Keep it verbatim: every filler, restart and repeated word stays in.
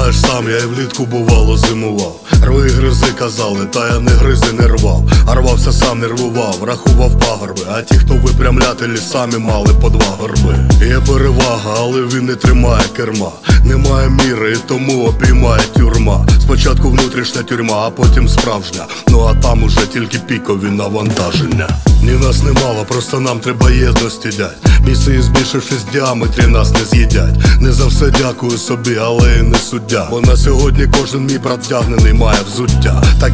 знаєш сам, я і влітку бувало зимував. Рви гризи казали, та я не гриз і не рвав. А рвався сам, нервував, рахував пагорби. А ті, хто випрямлятелі, самі мали по два горби. Є перевага, але він не тримає керма. Немає міри, і тому обіймає тюрма. Спочатку внутрішня тюрма, а потім справжня. Ну а там уже тільки пікові навантаження. Ні нас не мало, просто нам треба єдності, дядь. Місії, збільшившись в діаметрі, нас не з'їдять. Не за все дякую собі, але і не суддя. Бо на сьогодні кожен мій брат вдягнений має взуття. Так